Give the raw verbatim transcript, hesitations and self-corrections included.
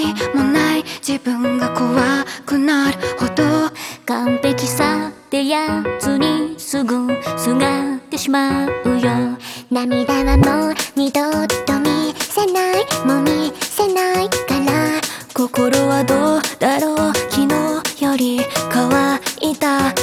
味もない自分が怖くなるほど完璧さってやつにすぐすがってしまうよ。涙はもう二度と見せない、もう見せないから。 心はどうだろう、昨日より乾いた